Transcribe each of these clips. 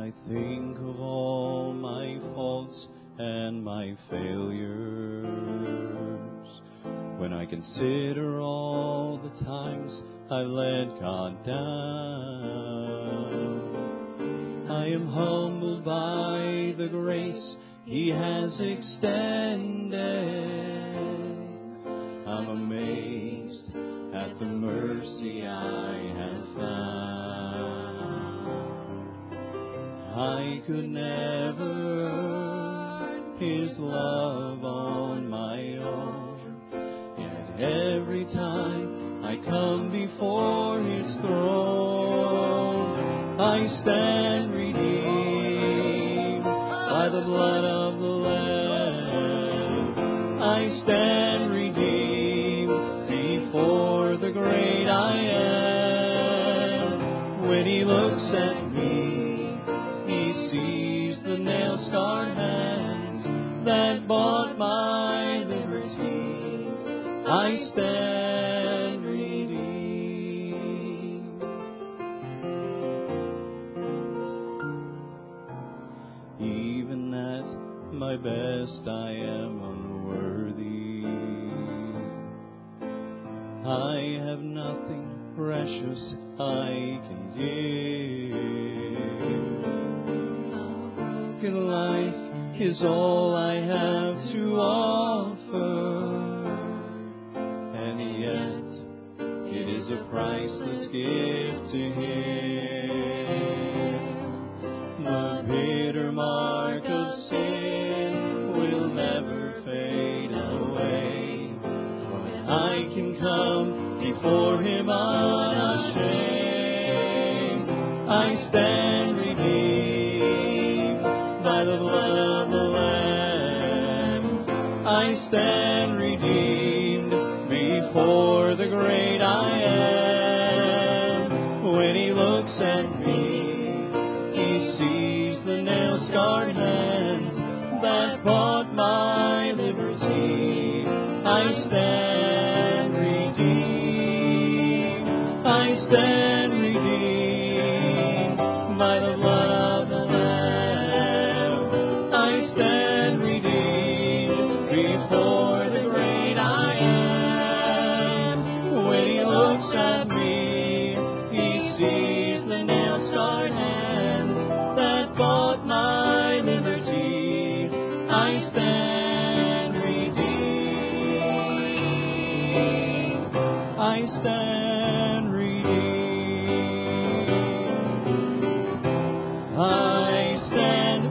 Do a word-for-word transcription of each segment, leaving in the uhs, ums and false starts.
I think of all my faults and my failures, when I consider all the times I let God down, I am humbled by the grace He has extended. I'm amazed at the mercy I have found. I could never earn His love on my own, yet every time I come before His throne, I stand redeemed by the blood of the Lamb. I stand redeemed before the great I am. When He looks at me, He sees the nail-scarred hands that bought my liberty. I stand redeemed. Even at my best, I am unworthy. I have nothing precious I can give. Good life is all I have to offer, and yet it is a priceless gift to Him. The bitter mark of sin will never fade away when I can come before Him unashamed. I stand redeemed by the blood of the Lamb. I stand redeemed before the great I am. When He looks at me, He sees the nail-scarred hands that bought my liberty. I stand redeemed. I stand redeemed by the blood of the Lamb. I stand redeemed before the great I am. When He looks at me, He sees the nail-scarred hands that bought my liberty. I stand redeemed. I stand redeemed. I stand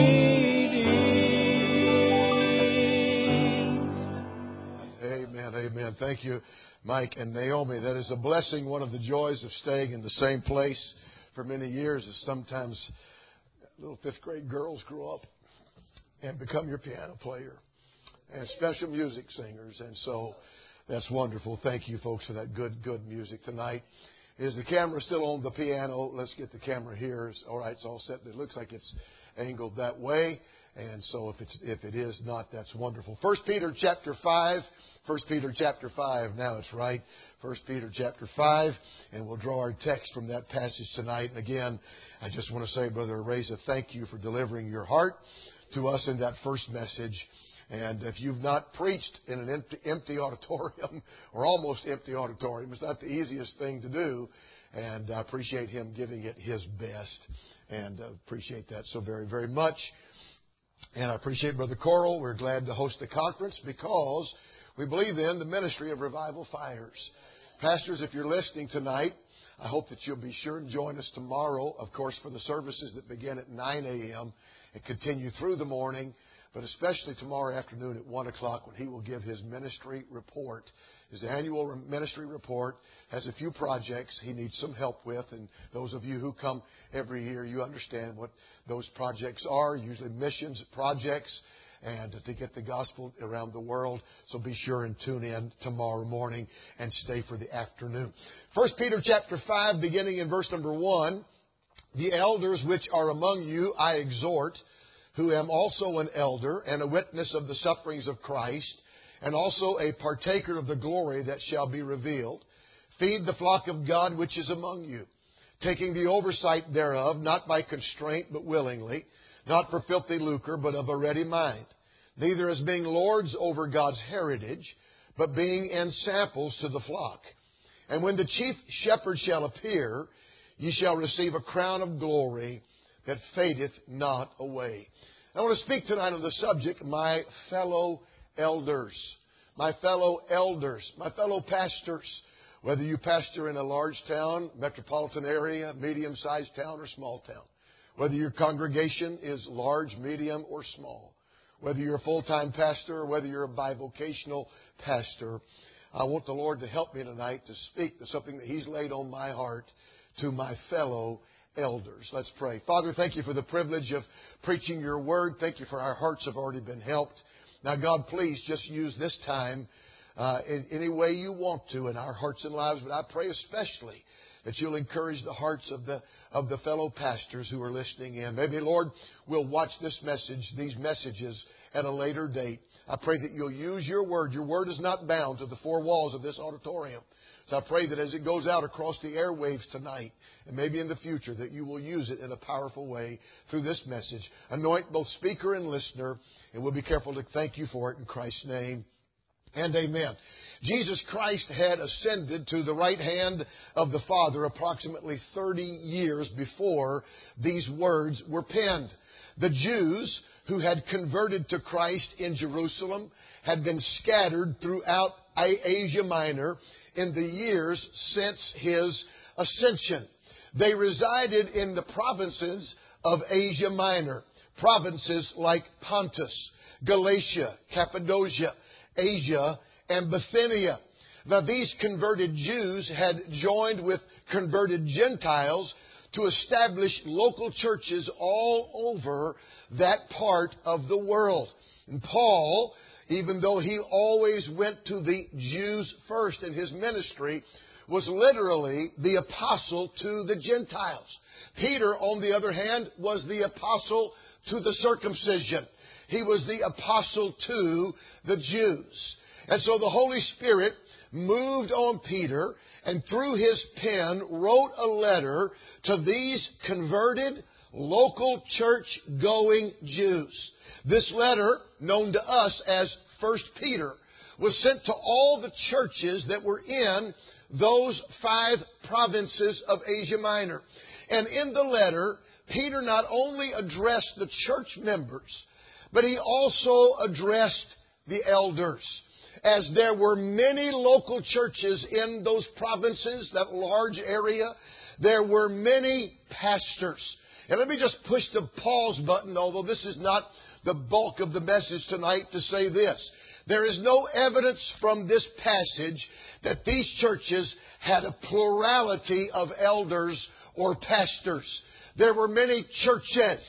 redeemed. Amen, amen. Thank you, Mike and Naomi. That is a blessing. One of the joys of staying in the same place for many years is sometimes little fifth grade girls grow up and become your piano player and special music singers. And so that's wonderful. Thank you, folks, for that good, good music tonight. Is the camera still on the piano? Let's get the camera here. All right, it's all set. It looks like it's angled that way. And so if it's if it is not, that's wonderful. First Peter chapter five. First Peter chapter five. Now it's right. First Peter chapter five. And we'll draw our text from that passage tonight. And again, I just want to say, Brother Reza, thank you for delivering your heart to us in that first message. And if you've not preached in an empty, empty auditorium or almost empty auditorium, it's not the easiest thing to do. And I appreciate him giving it his best. And uh, appreciate that so very, very much. And I appreciate Brother Coral. We're glad to host the conference because we believe in the ministry of revival fires. Pastors, if you're listening tonight, I hope that you'll be sure and join us tomorrow, of course, for the services that begin at nine a.m. and continue through the morning, but especially tomorrow afternoon at one o'clock when he will give his ministry report. His annual ministry report has a few projects he needs some help with, and those of you who come every year, you understand what those projects are, usually missions projects, and to get the gospel around the world. So be sure and tune in tomorrow morning and stay for the afternoon. First Peter chapter five, beginning in verse number one. The elders which are among you I exhort, who am also an elder and a witness of the sufferings of Christ, and also a partaker of the glory that shall be revealed. Feed the flock of God which is among you, taking the oversight thereof, not by constraint, but willingly, not for filthy lucre, but of a ready mind, neither as being lords over God's heritage, but being ensamples to the flock. And when the chief shepherd shall appear, ye shall receive a crown of glory that fadeth not away. I want to speak tonight on the subject, my fellow elders. My fellow elders, my fellow pastors. Whether you pastor in a large town, metropolitan area, medium-sized town, or small town. Whether your congregation is large, medium, or small. Whether you're a full-time pastor or whether you're a bivocational pastor. I want the Lord to help me tonight to speak to something that He's laid on my heart to my fellow elders. Let's pray. Father, thank you for the privilege of preaching your word. Thank you for our hearts have already been helped. Now, God, please just use this time uh, in any way you want to in our hearts and lives. But I pray especially that you'll encourage the hearts of the of the fellow pastors who are listening in. Maybe, Lord, we'll watch this message, these messages at a later date. I pray that you'll use your word. Your word is not bound to the four walls of this auditorium. So I pray that as it goes out across the airwaves tonight, and maybe in the future, that you will use it in a powerful way through this message. Anoint both speaker and listener, and we'll be careful to thank you for it in Christ's name. And amen. Jesus Christ had ascended to the right hand of the Father approximately thirty years before these words were penned. The Jews who had converted to Christ in Jerusalem had been scattered throughout Asia Minor in the years since His ascension. They resided in the provinces of Asia Minor, provinces like Pontus, Galatia, Cappadocia, Asia, and Bithynia. Now, these converted Jews had joined with converted Gentiles to establish local churches all over that part of the world. And Paul, even though he always went to the Jews first in his ministry, was literally the apostle to the Gentiles. Peter, on the other hand, was the apostle to the circumcision. He was the apostle to the Jews. And so the Holy Spirit moved on Peter and through his pen wrote a letter to these converted local church-going Jews. This letter, known to us as First Peter, was sent to all the churches that were in those five provinces of Asia Minor. And in the letter, Peter not only addressed the church members, but he also addressed the elders. As there were many local churches in those provinces, that large area, there were many pastors. And let me just push the pause button, although this is not the bulk of the message tonight, to say this. There is no evidence from this passage that these churches had a plurality of elders or pastors. There were many churches,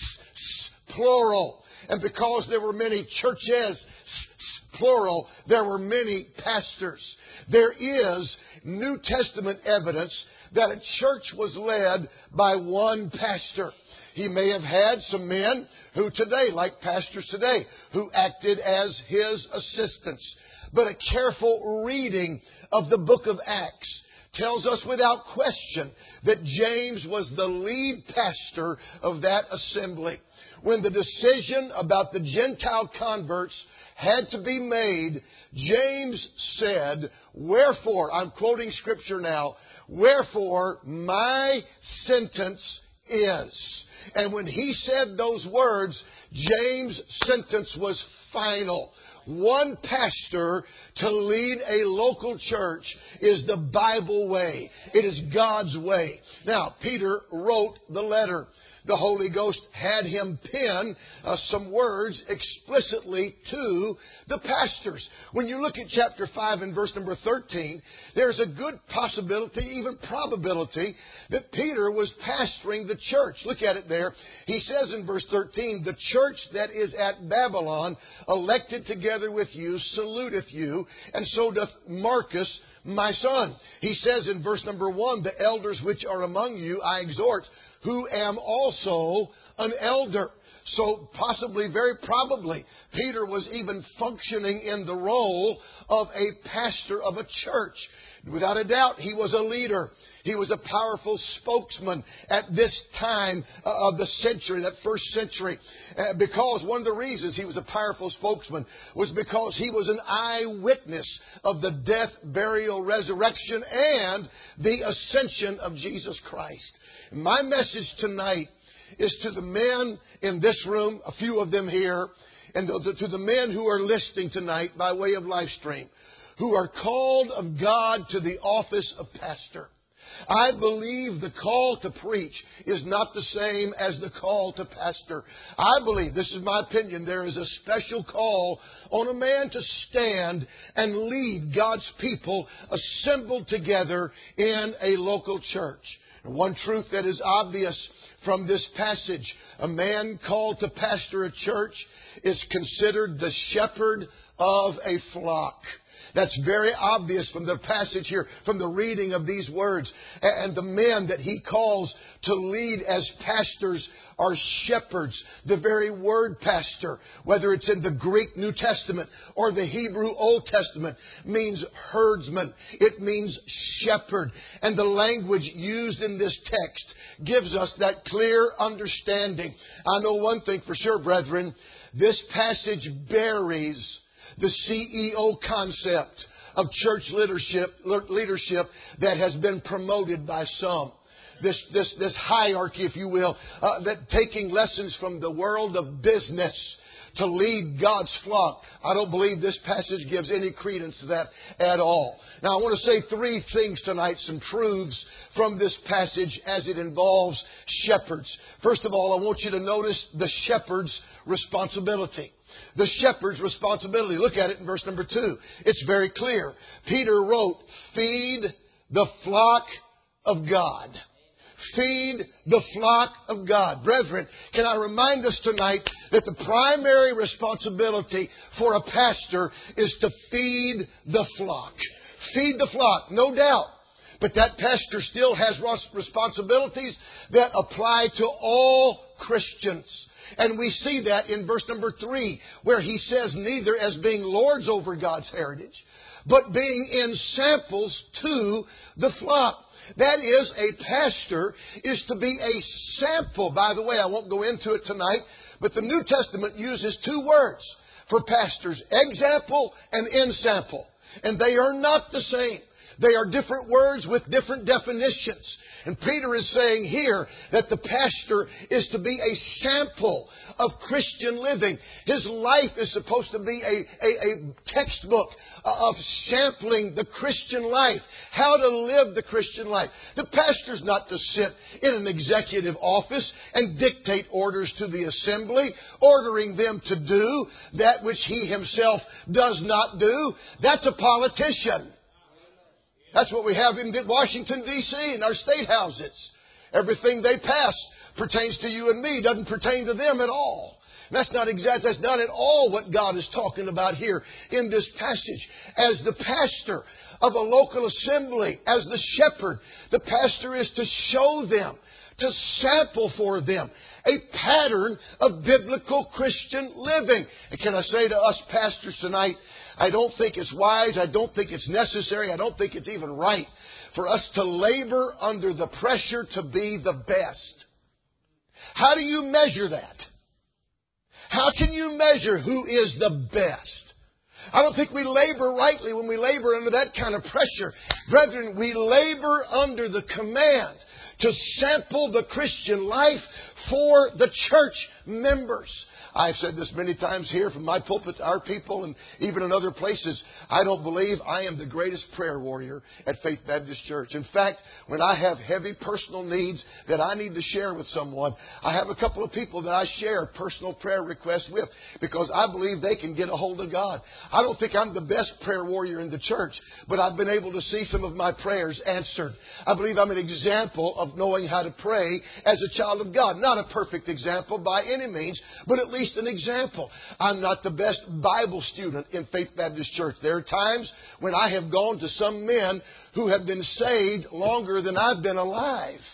plural. And because there were many churches, plural, there were many pastors. There is New Testament evidence that a church was led by one pastor. He may have had some men who today, like pastors today, who acted as his assistants. But a careful reading of the book of Acts tells us without question that James was the lead pastor of that assembly. When the decision about the Gentile converts had to be made, James said, "Wherefore," I'm quoting Scripture now, "wherefore my sentence is." And when he said those words, James' sentence was final. One pastor to lead a local church is the Bible way. It is God's way. Now, Peter wrote the letter. The Holy Ghost had him pen uh, some words explicitly to the pastors. When you look at chapter five and verse number thirteen, there's a good possibility, even probability, that Peter was pastoring the church. Look at it there. He says in verse thirteen, "The church that is at Babylon, elected together with you, saluteth you, and so doth Marcus, my son." He says in verse number one, "The elders which are among you I exhort, who am also an elder. So possibly, very probably, Peter was even functioning in the role of a pastor of a church. Without a doubt, he was a leader. He was a powerful spokesman at this time of the century, that first century. Uh, because one of the reasons he was a powerful spokesman was because he was an eyewitness of the death, burial, resurrection, and the ascension of Jesus Christ. My message tonight is to the men in this room, a few of them here, and to the men who are listening tonight by way of live stream, who are called of God to the office of pastor. I believe the call to preach is not the same as the call to pastor. I believe, this is my opinion, there is a special call on a man to stand and lead God's people assembled together in a local church. One truth that is obvious from this passage, a man called to pastor a church is considered the shepherd of a flock. That's very obvious from the passage here, from the reading of these words. And the men that he calls to lead as pastors are shepherds. The very word pastor, whether it's in the Greek New Testament or the Hebrew Old Testament, means herdsman. It means shepherd. And the language used in this text gives us that clear understanding. I know one thing for sure, brethren. This passage buries the C E O concept of church leadership, leadership that has been promoted by some. This, this, this hierarchy, if you will, uh, that taking lessons from the world of business to lead God's flock. I don't believe this passage gives any credence to that at all. Now, I want to say three things tonight, some truths from this passage as it involves shepherds. First of all, I want you to notice the shepherd's responsibility. The shepherd's responsibility. Look at it in verse number two. It's very clear. Peter wrote, "Feed the flock of God." Feed the flock of God. Brethren, can I remind us tonight that the primary responsibility for a pastor is to feed the flock. Feed the flock, no doubt. But that pastor still has responsibilities that apply to all Christians. And we see that in verse number three, where he says, neither as being lords over God's heritage, but being in samples to the flock. That is, a pastor is to be a sample. By the way, I won't go into it tonight, but the New Testament uses two words for pastors, example and ensample. And they are not the same. They are different words with different definitions. And Peter is saying here that the pastor is to be a sample of Christian living. His life is supposed to be a, a, a textbook of sampling the Christian life, how to live the Christian life. The pastor's not to sit in an executive office and dictate orders to the assembly, ordering them to do that which he himself does not do. That's a politician. That's what we have in Washington, D C, in our state houses. Everything they pass pertains to you and me, doesn't pertain to them at all. And that's not exact, that's not at all what God is talking about here in this passage. As the pastor of a local assembly, as the shepherd, the pastor is to show them, to sample for them a pattern of biblical Christian living. And can I say to us pastors tonight, I don't think it's wise, I don't think it's necessary, I don't think it's even right for us to labor under the pressure to be the best. How do you measure that? How can you measure who is the best? I don't think we labor rightly when we labor under that kind of pressure. Brethren, we labor under the command to sample the Christian life for the church members. I've said this many times here from my pulpit to our people and even in other places. I don't believe I am the greatest prayer warrior at Faith Baptist Church. In fact, when I have heavy personal needs that I need to share with someone, I have a couple of people that I share personal prayer requests with because I believe they can get a hold of God. I don't think I'm the best prayer warrior in the church, but I've been able to see some of my prayers answered. I believe I'm an example of knowing how to pray as a child of God. Not a perfect example by any means, but at least an example. I'm not the best Bible student in Faith Baptist Church. There are times when I have gone to some men who have been saved longer than I've been alive.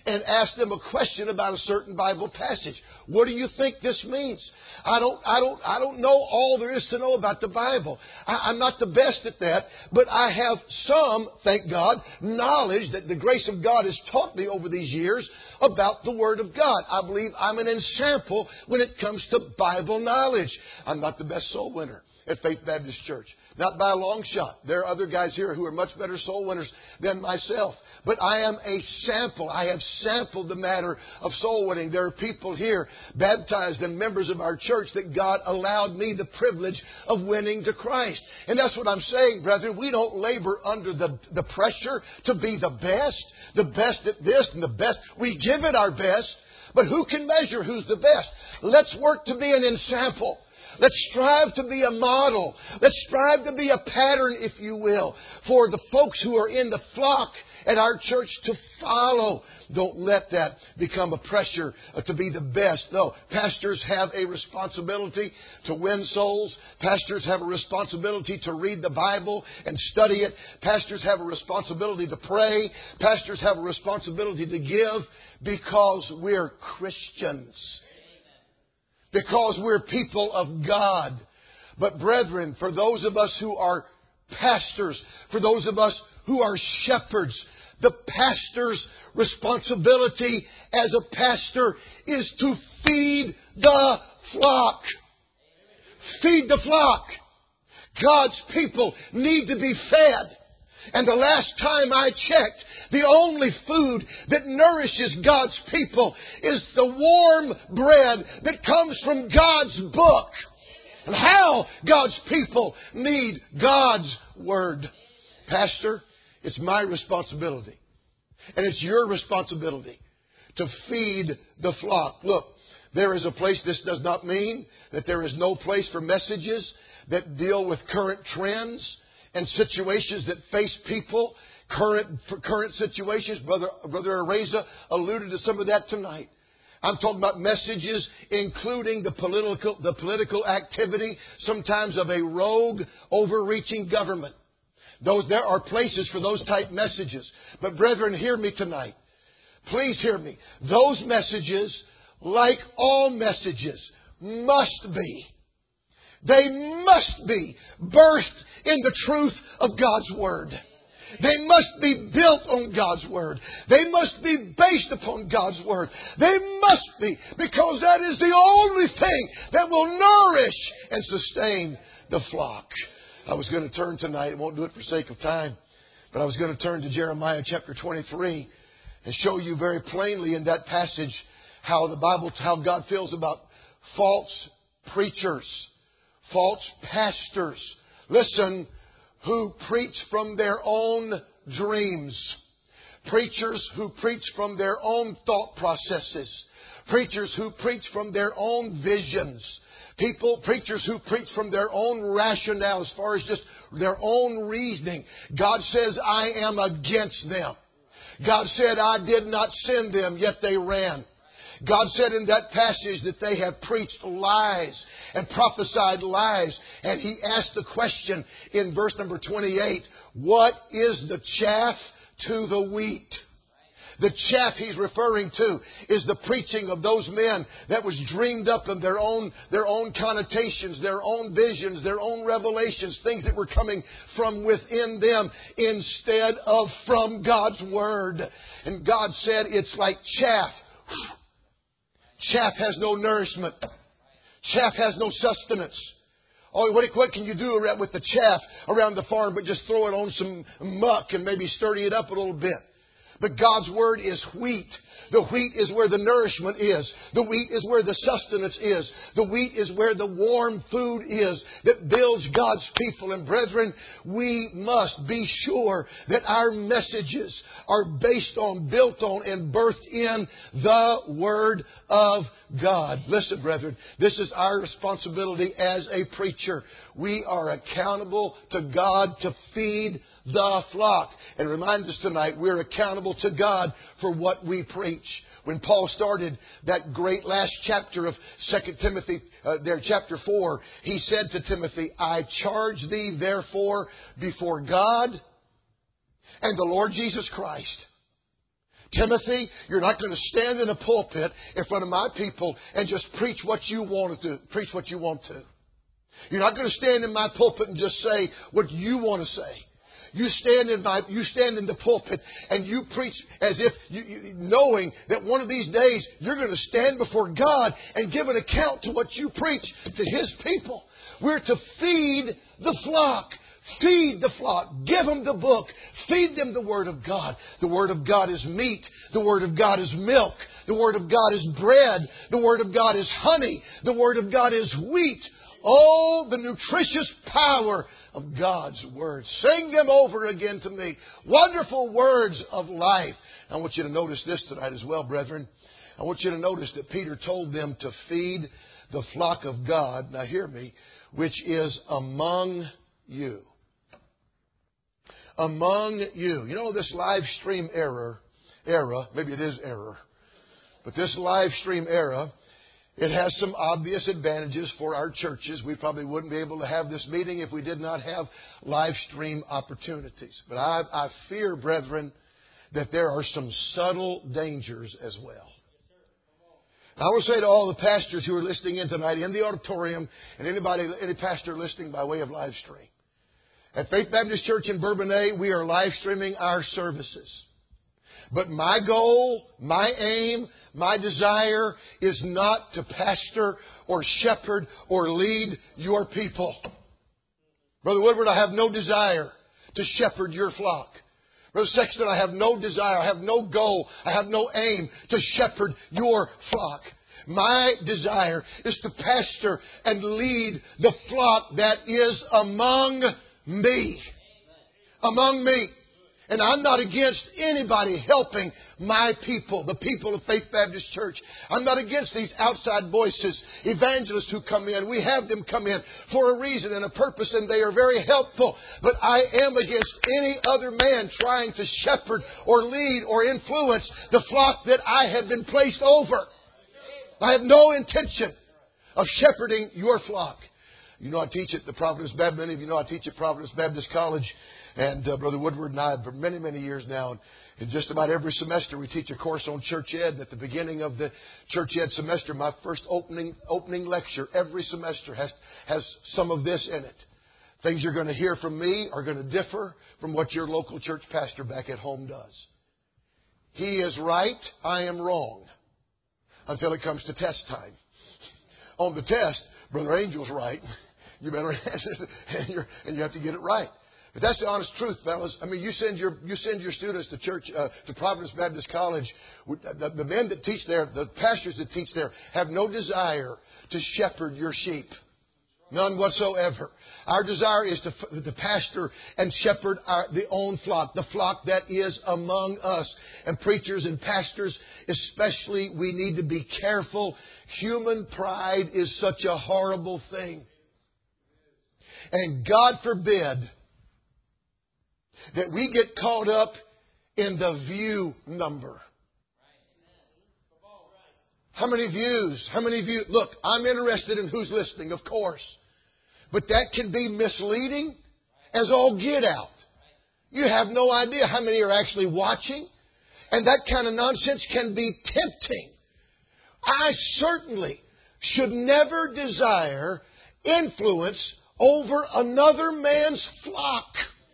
and ask them a question about a certain Bible passage. What do you think this means? I don't, I don't, I don't know all there is to know about the Bible. I, I'm not the best at that, but I have some, thank God, knowledge that the grace of God has taught me over these years about the Word of God. I believe I'm an ensample when it comes to Bible knowledge. I'm not the best soul winner at Faith Baptist Church. Not by a long shot. There are other guys here who are much better soul winners than myself. But I am a sample. I have sampled the matter of soul winning. There are people here, baptized and members of our church, that God allowed me the privilege of winning to Christ. And that's what I'm saying, brethren. We don't labor under the, the pressure to be the best, the best at this and the best. We give it our best, but who can measure who's the best? Let's work to be an ensample. Let's strive to be a model. Let's strive to be a pattern, if you will, for the folks who are in the flock at our church to follow. Don't let that become a pressure to be the best. No, pastors have a responsibility to win souls. Pastors have a responsibility to read the Bible and study it. Pastors have a responsibility to pray. Pastors have a responsibility to give because we're Christians. Because we're people of God. But brethren, for those of us who are pastors, for those of us who are shepherds, the pastor's responsibility as a pastor is to feed the flock. Feed the flock. God's people need to be fed. And the last time I checked, the only food that nourishes God's people is the warm bread that comes from God's book. And how God's people need God's Word. Pastor, it's my responsibility. And it's your responsibility to feed the flock. Look, there is a place. This does not mean that there is no place for messages that deal with current trends and situations that face people, current current situations. Brother Brother Areza alluded to some of that tonight. I'm talking about messages including the political the political activity, sometimes of a rogue, overreaching government. Those there are places for those type messages. But brethren, hear me tonight. Please hear me. Those messages, like all messages, must be. They must be birthed in the truth of God's Word. They must be built on God's Word. They must be based upon God's Word. They must be, because that is the only thing that will nourish and sustain the flock. I was going to turn tonight, I won't do it for sake of time, but I was going to turn to Jeremiah chapter twenty-three and show you very plainly in that passage how the Bible, how God feels about false preachers. False pastors, listen, who preach from their own dreams. Preachers who preach from their own thought processes. Preachers who preach from their own visions. People, preachers who preach from their own rationale as far as just their own reasoning. God says, I am against them. God said, I did not send them, yet they ran. God said in that passage that they have preached lies and prophesied lies. And He asked the question in verse number twenty-eight, what is the chaff to the wheat? The chaff He's referring to is the preaching of those men that was dreamed up in their own, their own connotations, their own visions, their own revelations, things that were coming from within them instead of from God's Word. And God said it's like chaff. Chaff has no nourishment. Chaff has no sustenance. Oh, what, what can you do with the chaff around the farm but just throw it on some muck and maybe sturdy it up a little bit? But God's Word is wheat. The wheat is where the nourishment is. The wheat is where the sustenance is. The wheat is where the warm food is that builds God's people. And brethren, we must be sure that our messages are based on, built on, and birthed in the Word of God. Listen, brethren, this is our responsibility as a preacher. We are accountable to God to feed the flock. And remind us tonight, we're accountable to God for what we preach. When Paul started that great last chapter of Second Timothy, uh, there, chapter four, he said to Timothy, I charge thee therefore before God and the Lord Jesus Christ. Timothy, you're not going to stand in a pulpit in front of my people and just preach what you want to, preach what you want to. You're not going to stand in my pulpit and just say what you want to say. You stand in my, you stand in the pulpit and you preach as if you, you, knowing that one of these days you're going to stand before God and give an account to what you preach to His people. We're to feed the flock. Feed the flock. Give them the book. Feed them the Word of God. The Word of God is meat. The Word of God is milk. The Word of God is bread. The Word of God is honey. The Word of God is wheat. Oh, the nutritious power of God's Word. Sing them over again to me. Wonderful words of life. I want you to notice this tonight as well, brethren. I want you to notice that Peter told them to feed the flock of God. Now hear me. Which is among you. Among you. You know, this live stream era, era, maybe it is error, but this live stream era, it has some obvious advantages for our churches. We probably wouldn't be able to have this meeting if we did not have live stream opportunities. But I, I fear, brethren, that there are some subtle dangers as well. I will say to all the pastors who are listening in tonight in the auditorium and anybody, any pastor listening by way of live stream. At Faith Baptist Church in Bourbonnais, we are live streaming our services. But my goal, my aim, my desire is not to pastor or shepherd or lead your people. Brother Woodward, I have no desire to shepherd your flock. Brother Sexton, I have no desire, I have no goal, I have no aim to shepherd your flock. My desire is to pastor and lead the flock that is among me. Among me. And I'm not against anybody helping my people, the people of Faith Baptist Church. I'm not against these outside voices, evangelists who come in. We have them come in for a reason and a purpose, and they are very helpful. But I am against any other man trying to shepherd or lead or influence the flock that I have been placed over. I have no intention of shepherding your flock. You know I teach at the Providence Baptist. Many of you know I teach at Providence Baptist College. And uh, Brother Woodward and I, for many, many years now, and just about every semester we teach a course on church ed. And at the beginning of the church ed semester, my first opening opening lecture every semester has has some of this in it. Things you're going to hear from me are going to differ from what your local church pastor back at home does. He is right, I am wrong, until it comes to test time. On the test, Brother Angel's right. You better answer it, and, you're, and you have to get it right. But that's the honest truth, fellas. I mean, you send your you send your students to church, uh, to Providence Baptist College. The, the men that teach there, the pastors that teach there, have no desire to shepherd your sheep. None whatsoever. Our desire is to, to pastor and shepherd our, the own flock, the flock that is among us. And preachers and pastors, especially, we need to be careful. Human pride is such a horrible thing. And God forbid that we get caught up in the view number. How many views? How many views? Look, I'm interested in who's listening, of course. But that can be misleading as all get out. You have no idea how many are actually watching. And that kind of nonsense can be tempting. I certainly should never desire influence over another man's flock.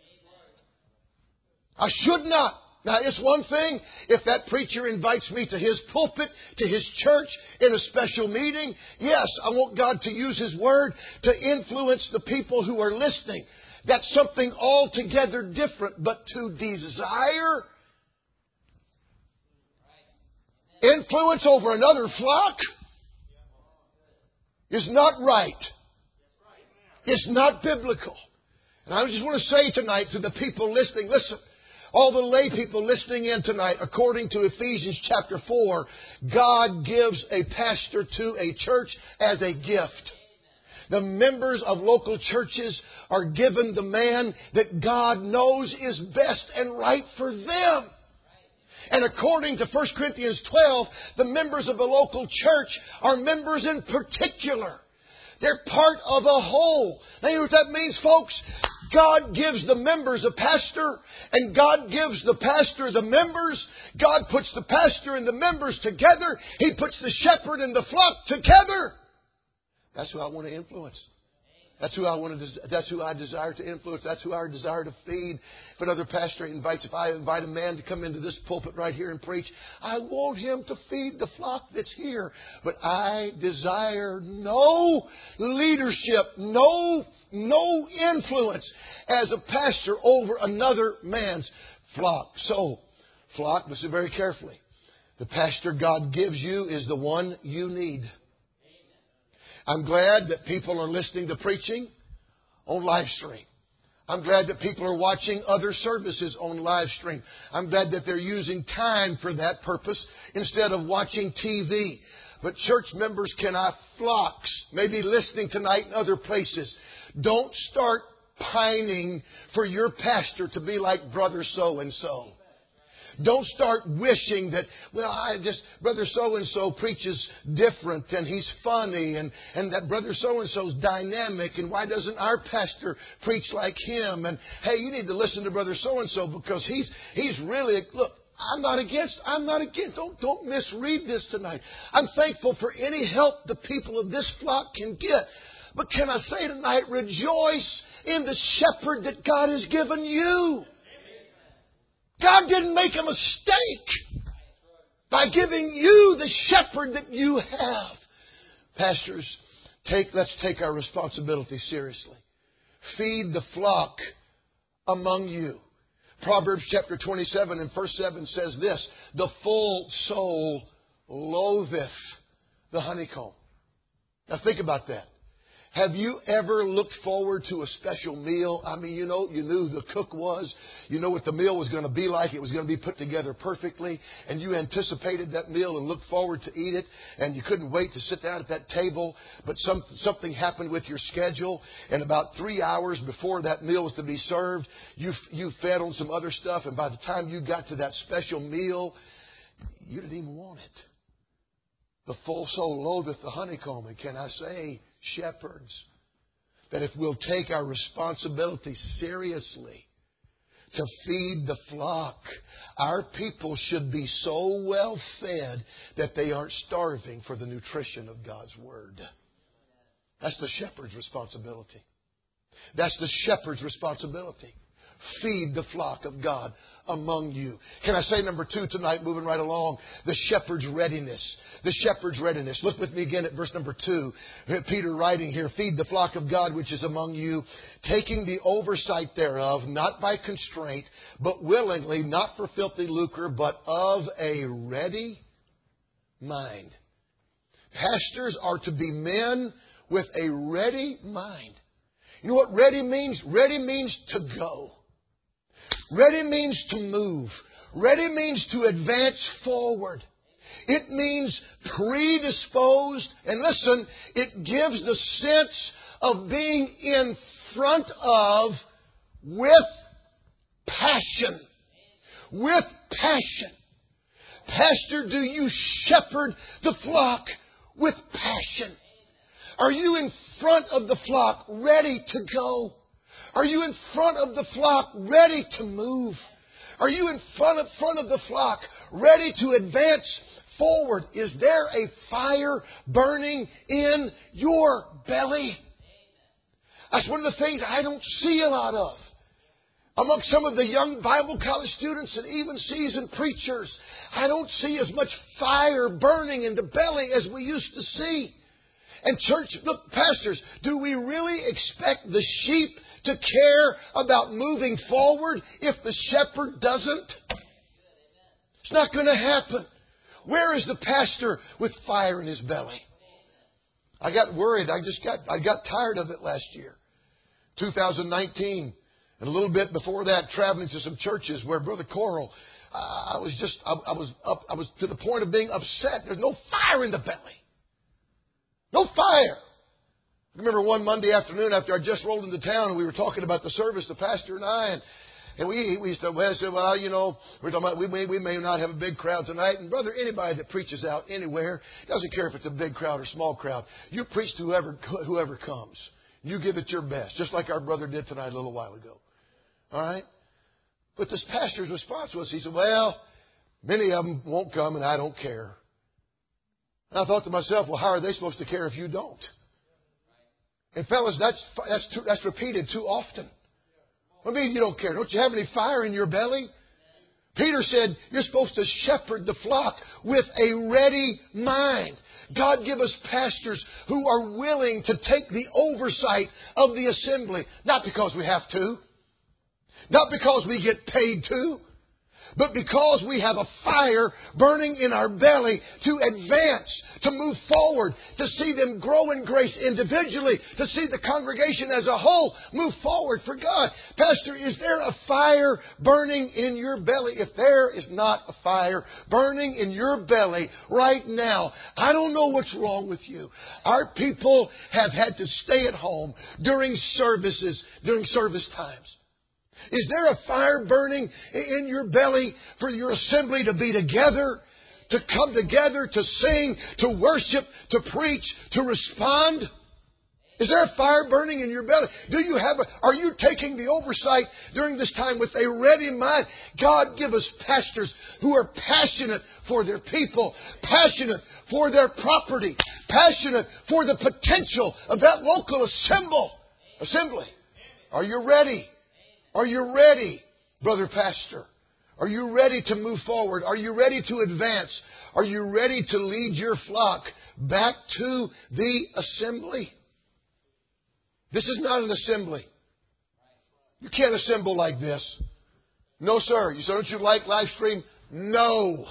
I should not. Now, it's one thing if that preacher invites me to his pulpit, to his church, in a special meeting. Yes, I want God to use His Word to influence the people who are listening. That's something altogether different. But to desire influence over another flock is not right. It's not biblical. And I just want to say tonight to the people listening, listen. All the lay people listening in tonight, according to Ephesians chapter four, God gives a pastor to a church as a gift. The members of local churches are given the man that God knows is best and right for them. And according to First Corinthians twelve, the members of the local church are members in particular. They're part of a whole. Now, you know what that means, folks? God gives the members a pastor, and God gives the pastor the members. God puts the pastor and the members together. He puts the shepherd and the flock together. That's who I want to influence. That's who I want to. That's who I desire to influence. That's who I desire to feed. If another pastor invites, if I invite a man to come into this pulpit right here and preach, I want him to feed the flock that's here. But I desire no leadership, no no influence as a pastor over another man's flock. So, flock, listen very carefully. The pastor God gives you is the one you need. I'm glad that people are listening to preaching on live stream. I'm glad that people are watching other services on live stream. I'm glad that they're using time for that purpose instead of watching T V. But church members cannot flocks, maybe listening tonight in other places. Don't start pining for your pastor to be like brother so-and-so. Don't start wishing that, well, I just, brother so-and-so preaches different and he's funny and, and that brother so-and-so's dynamic and why doesn't our pastor preach like him? And hey, you need to listen to brother so-and-so because he's, he's really, look, I'm not against, I'm not against, don't, don't misread this tonight. I'm thankful for any help the people of this flock can get. But can I say tonight, rejoice in the shepherd that God has given you. God didn't make a mistake by giving you the shepherd that you have. Pastors, take, let's take our responsibility seriously. Feed the flock among you. Proverbs chapter twenty-seven and verse seven says this, the full soul loatheth the honeycomb. Now think about that. Have you ever looked forward to a special meal? I mean, you know, you knew who the cook was. You know what the meal was going to be like. It was going to be put together perfectly. And you anticipated that meal and looked forward to eat it. And you couldn't wait to sit down at that table. But some, something happened with your schedule. And about three hours before that meal was to be served, you, you fed on some other stuff. And by the time you got to that special meal, you didn't even want it. The full soul loatheth the honeycomb. And can I say, shepherds, that if we'll take our responsibility seriously to feed the flock, our people should be so well fed that they aren't starving for the nutrition of God's Word. That's the shepherd's responsibility. That's the shepherd's responsibility. Feed the flock of God among you. Can I say number two tonight, moving right along, the shepherd's readiness. The shepherd's readiness. Look with me again at verse number two. Peter writing here, feed the flock of God which is among you, taking the oversight thereof, not by constraint, but willingly, not for filthy lucre, but of a ready mind. Pastors are to be men with a ready mind. You know what ready means? Ready means to go. Ready means to move. Ready means to advance forward. It means predisposed. And listen, it gives the sense of being in front of with passion. With passion. Pastor, do you shepherd the flock with passion? Are you in front of the flock ready to go? Are you in front of the flock ready to move? Are you in front of, front of the flock ready to advance forward? Is there a fire burning in your belly? That's one of the things I don't see a lot of. Among some of the young Bible college students and even seasoned preachers, I don't see as much fire burning in the belly as we used to see. And church, look, pastors, do we really expect the sheep to care about moving forward if the shepherd doesn't? It's not going to happen. Where is the pastor with fire in his belly? I got worried. I just got, I got tired of it last year. two thousand nineteen, and a little bit before that, traveling to some churches where Brother Coral, uh, I was just, I, I was up, I was to the point of being upset. There's no fire in the belly. No fire. I remember one Monday afternoon after I just rolled into town and we were talking about the service, the pastor and I, and, and we we said, well, said, well, you know, we're talking about we may we may not have a big crowd tonight. And brother, anybody that preaches out anywhere, doesn't care if it's a big crowd or small crowd, you preach to whoever whoever comes. You give it your best, just like our brother did tonight a little while ago. All right? But this pastor's response was, he said, well, many of them won't come and I don't care. And I thought to myself, well, how are they supposed to care if you don't? And fellas, that's that's too, that's repeated too often. What do you mean you don't care? Don't you have any fire in your belly? Peter said, you're supposed to shepherd the flock with a ready mind. God give us pastors who are willing to take the oversight of the assembly. Not because we have to. Not because we get paid to. But because we have a fire burning in our belly to advance, to move forward, to see them grow in grace individually, to see the congregation as a whole move forward for God. Pastor, is there a fire burning in your belly? If there is not a fire burning in your belly right now, I don't know what's wrong with you. Our people have had to stay at home during services, during service times. Is there a fire burning in your belly for your assembly to be together, to come together, to sing, to worship, to preach, to respond? Is there a fire burning in your belly? Do you have a, are you taking the oversight during this time with a ready mind? God give us pastors who are passionate for their people, passionate for their property, passionate for the potential of that local assemble, assembly. Are you ready? Are you ready, brother pastor? Are you ready to move forward? Are you ready to advance? Are you ready to lead your flock back to the assembly? This is not an assembly. You can't assemble like this. No, sir. You say, don't you like live stream? No.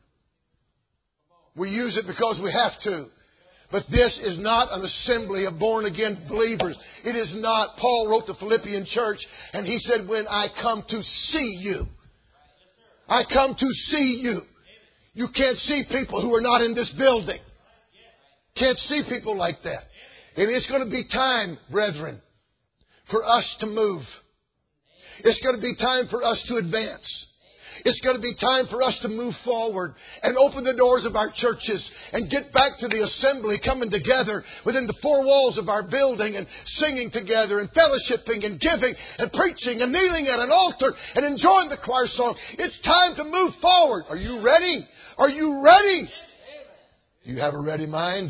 We use it because we have to. But this is not an assembly of born-again believers. It is not. Paul wrote the Philippian church, and he said, when I come to see you, I come to see you. You can't see people who are not in this building. Can't see people like that. And it's going to be time, brethren, for us to move. It's going to be time for us to advance. It's going to be time for us to move forward and open the doors of our churches and get back to the assembly, coming together within the four walls of our building and singing together and fellowshipping and giving and preaching and kneeling at an altar and enjoying the choir song. It's time to move forward. Are you ready? Are you ready? Do you have a ready mind?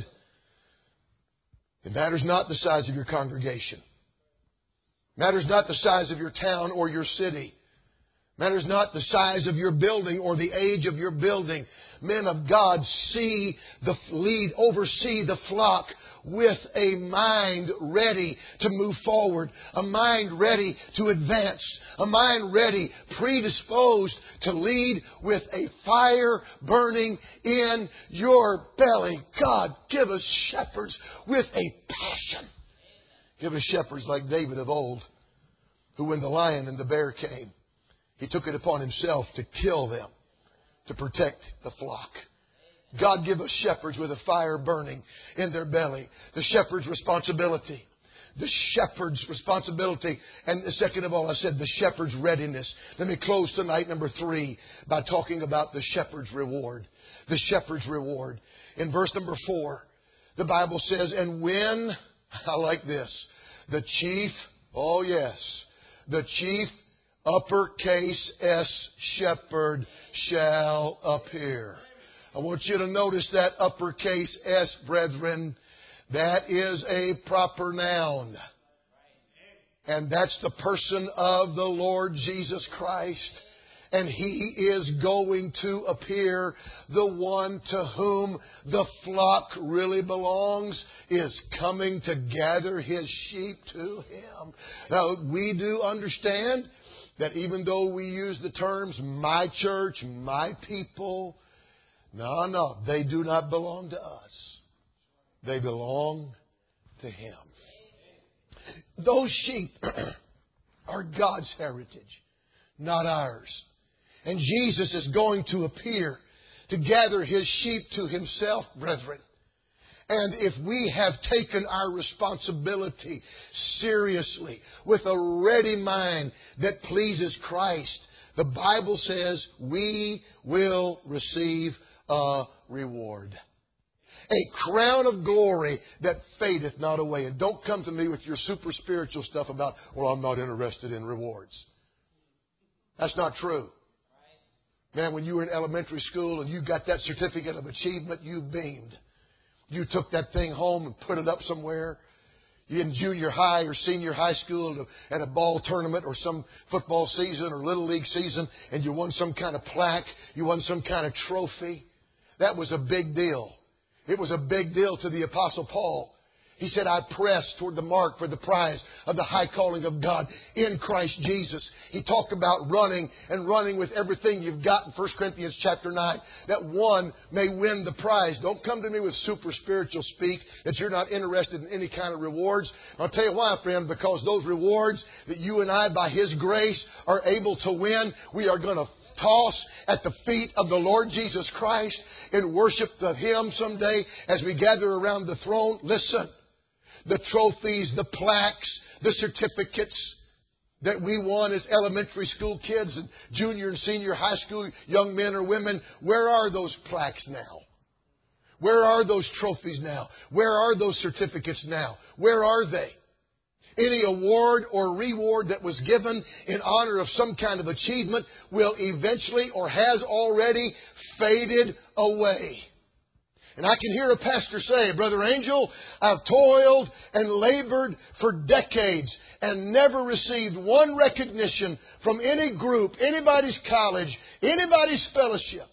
It matters not the size of your congregation. It matters not the size of your town or your city. Matters not the size of your building or the age of your building. Men of God see the lead, oversee the flock with a mind ready to move forward, a mind ready to advance, a mind ready, predisposed to lead with a fire burning in your belly. God, give us shepherds with a passion. Give us shepherds like David of old, who when the lion and the bear came, he took it upon himself to kill them, to protect the flock. God give us shepherds with a fire burning in their belly. The shepherd's responsibility. The shepherd's responsibility. And second of all, I said the shepherd's readiness. Let me close tonight, number three, by talking about the shepherd's reward. The shepherd's reward. In verse number four, the Bible says, and when, I like this, the chief, oh yes, the chief uppercase S shepherd shall appear. I want you to notice that uppercase S, brethren. That is a proper noun. And that's the person of the Lord Jesus Christ. And He is going to appear. The one to whom the flock really belongs is coming to gather His sheep to Him. Now, we do understand that even though we use the terms my church, my people, no, no, they do not belong to us. They belong to Him. Those sheep are God's heritage, not ours. And Jesus is going to appear to gather His sheep to Himself, brethren. And if we have taken our responsibility seriously, with a ready mind that pleases Christ, the Bible says we will receive a reward. A crown of glory that fadeth not away. And don't come to me with your super spiritual stuff about, well, I'm not interested in rewards. That's not true. Man, when you were in elementary school and you got that certificate of achievement, you beamed. You took that thing home and put it up somewhere. You in junior high or senior high school at a ball tournament or some football season or little league season, and you won some kind of plaque, you won some kind of trophy. That was a big deal. It was a big deal to the Apostle Paul. He said, I press toward the mark for the prize of the high calling of God in Christ Jesus. He talked about running and running with everything you've got in First Corinthians chapter nine, that one may win the prize. Don't come to me with super spiritual speak that you're not interested in any kind of rewards. I'll tell you why, friend, because those rewards that you and I, by His grace, are able to win, we are going to toss at the feet of the Lord Jesus Christ in worship of Him someday as we gather around the throne. Listen. The trophies, the plaques, the certificates that we won as elementary school kids and junior and senior high school young men or women, where are those plaques now? Where are those trophies now? Where are those certificates now? Where are they? Any award or reward that was given in honor of some kind of achievement will eventually or has already faded away. And I can hear a pastor say, Brother Angel, I've toiled and labored for decades and never received one recognition from any group, anybody's college, anybody's fellowship.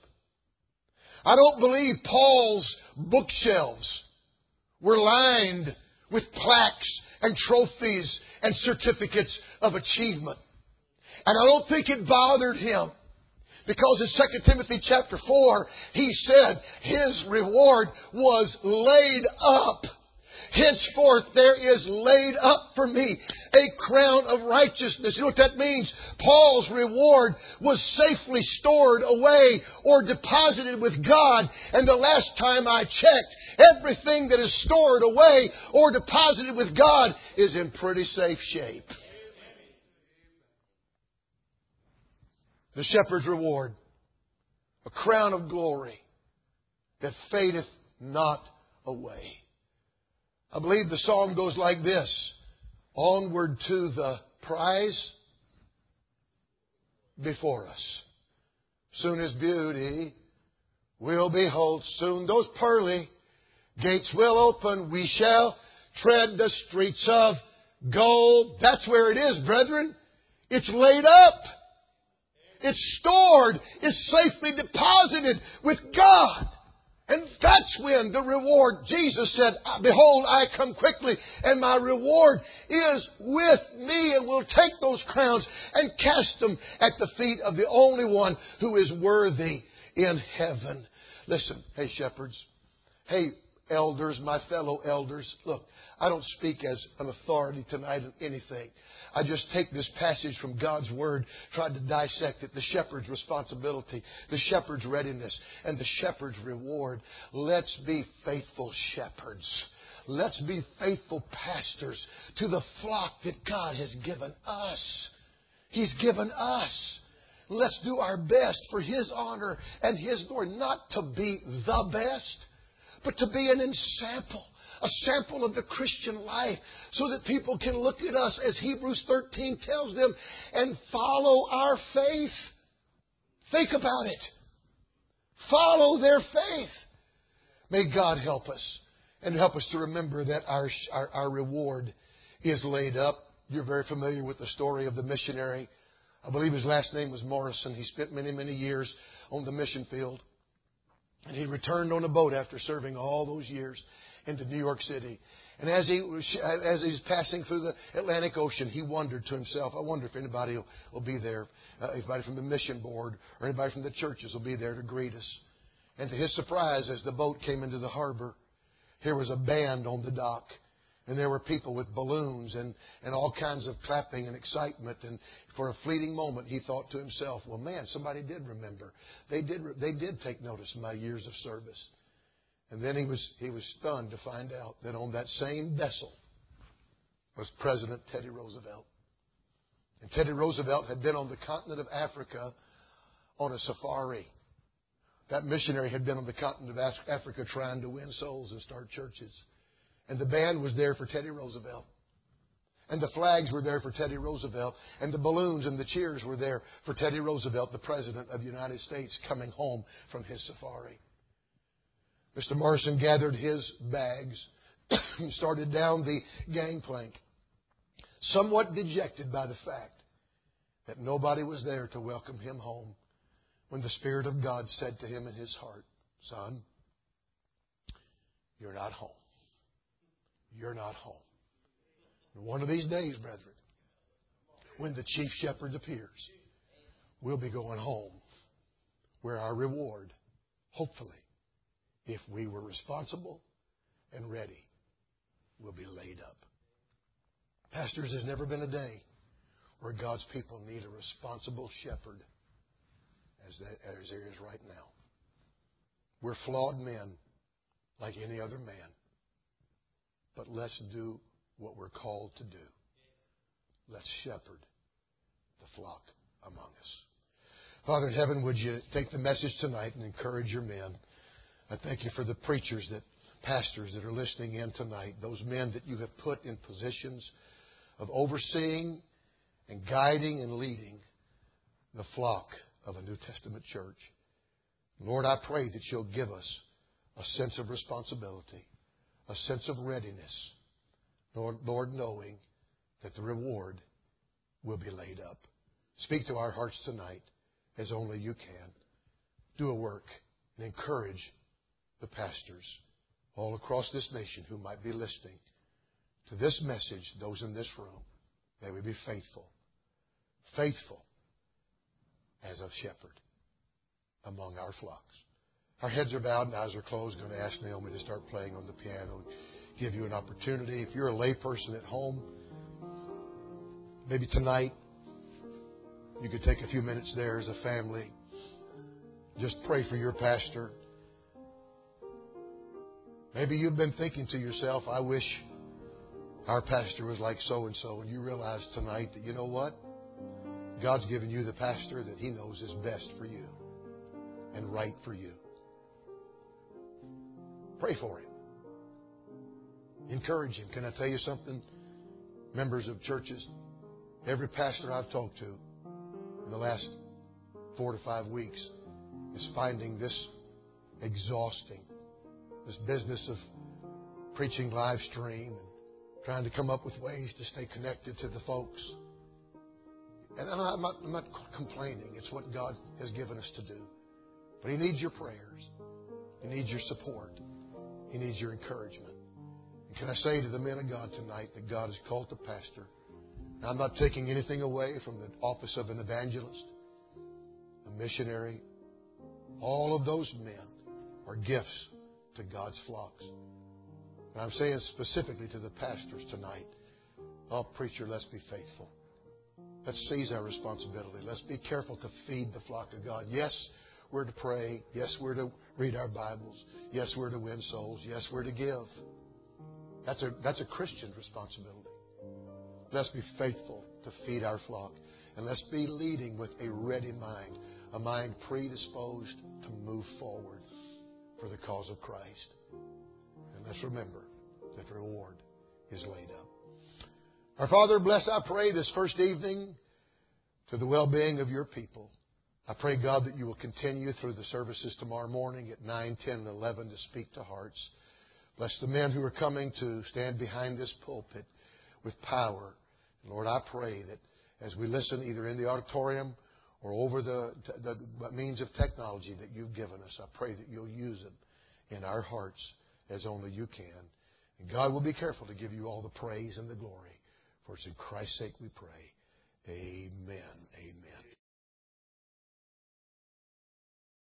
I don't believe Paul's bookshelves were lined with plaques and trophies and certificates of achievement. And I don't think it bothered him. Because in Second Timothy chapter four, he said his reward was laid up. Henceforth there is laid up for me a crown of righteousness. You know what that means? Paul's reward was safely stored away or deposited with God. And the last time I checked, everything that is stored away or deposited with God is in pretty safe shape. The shepherd's reward, a crown of glory that fadeth not away. I believe the song goes like this. Onward to the prize before us. Soon as beauty will behold, soon those pearly gates will open. We shall tread the streets of gold. That's where it is, brethren. It's laid up. It's stored. It's safely deposited with God. And that's when the reward, Jesus said, behold, I come quickly, and my reward is with me. And we'll take those crowns and cast them at the feet of the only one who is worthy in heaven. Listen, hey shepherds, hey elders, my fellow elders, look, I don't speak as an authority tonight on anything. I just take this passage from God's Word, tried to dissect it, the shepherd's responsibility, the shepherd's readiness, and the shepherd's reward. Let's be faithful shepherds. Let's be faithful pastors to the flock that God has given us. He's given us. Let's do our best for His honor and His glory. Not to be the best, but to be an ensample. A sample of the Christian life so that people can look at us, as Hebrews thirteen tells them, and follow our faith. Think about it. Follow their faith. May God help us and help us to remember that our, our, our reward is laid up. You're very familiar with the story of the missionary. I believe his last name was Morrison. He spent many, many years on the mission field. And he returned on a boat after serving all those years into New York City. And as he was, as he's passing through the Atlantic Ocean, he wondered to himself, I wonder if anybody will, will be there, uh, anybody from the mission board or anybody from the churches will be there to greet us. And to his surprise, as the boat came into the harbor, here was a band on the dock. And there were people with balloons and, and all kinds of clapping and excitement. And for a fleeting moment, he thought to himself, well, man, somebody did remember. They did, they did take notice of my years of service. And then he was he was stunned to find out that on that same vessel was President Teddy Roosevelt. And Teddy Roosevelt had been on the continent of Africa on a safari. That missionary had been on the continent of Africa trying to win souls and start churches. And the band was there for Teddy Roosevelt. And the flags were there for Teddy Roosevelt. And the balloons and the cheers were there for Teddy Roosevelt, the President of the United States, coming home from his safari. Mister Morrison gathered his bags and started down the gangplank, somewhat dejected by the fact that nobody was there to welcome him home, when the Spirit of God said to him in his heart, "Son, you're not home. You're not home." And one of these days, brethren, when the chief shepherd appears, we'll be going home, where our reward, hopefully, if we were responsible and ready, will be laid up. Pastors, there's never been a day where God's people need a responsible shepherd as, that, as there is right now. We're flawed men like any other man. But let's do what we're called to do. Let's shepherd the flock among us. Father in heaven, would you take the message tonight and encourage your men? I thank you for the preachers, that pastors that are listening in tonight, those men that you have put in positions of overseeing and guiding and leading the flock of a New Testament church. Lord, I pray that you'll give us a sense of responsibility, a sense of readiness. Lord, Lord, knowing that the reward will be laid up. Speak to our hearts tonight as only you can. Do a work and encourage the pastors all across this nation who might be listening to this message, those in this room. May we be faithful, faithful as a shepherd among our flocks. Our heads are bowed and eyes are closed. I'm going to ask Naomi to start playing on the piano, give you an opportunity. If you're a layperson at home, maybe tonight you could take a few minutes there as a family. Just pray for your pastor. Maybe you've been thinking to yourself, I wish our pastor was like so-and-so, and you realize tonight that, you know what? God's given you the pastor that He knows is best for you and right for you. Pray for him. Encourage him. Can I tell you something? Members of churches, every pastor I've talked to in the last four to five weeks is finding this exhausting. This business of preaching live stream and trying to come up with ways to stay connected to the folks. And I'm not, I'm not complaining. It's what God has given us to do. But He needs your prayers. He needs your support. He needs your encouragement. And can I say to the men of God tonight that God has called to pastor? Now, I'm not taking anything away from the office of an evangelist, a missionary. All of those men are gifts to God's flocks. And I'm saying specifically to the pastors tonight, oh, preacher, let's be faithful. Let's seize our responsibility. Let's be careful to feed the flock of God. Yes, we're to pray. Yes, we're to read our Bibles. Yes, we're to win souls. Yes, we're to give. That's a, that's a Christian responsibility. Let's be faithful to feed our flock. And let's be leading with a ready mind, a mind predisposed to move forward for the cause of Christ. And let's remember that the reward is laid up. Our Father, bless, I pray, this first evening to the well-being of your people. I pray, God, that you will continue through the services tomorrow morning at nine, ten, and eleven to speak to hearts. Bless the men who are coming to stand behind this pulpit with power. And Lord, I pray that as we listen either in the auditorium or over the, the means of technology that you've given us, I pray that you'll use them in our hearts as only you can. And God will be careful to give you all the praise and the glory. For it's in Christ's sake we pray. Amen. Amen.